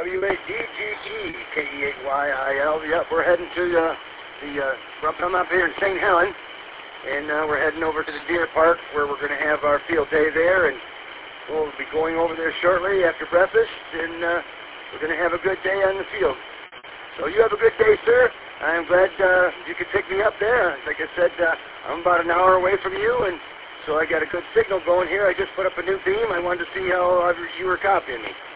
WADGEKEYIL. Yep, we're heading to I'm up here in St. Helen, and we're heading over to the deer park where we're going to have our field day there, and we'll be going over there shortly after breakfast, and we're going to have a good day on the field. So you have a good day, sir. I'm glad you could pick me up there. Like I said, I'm about an hour away from you, and so I got a good signal going here. I just put up a new beam. I wanted to see how you were copying me.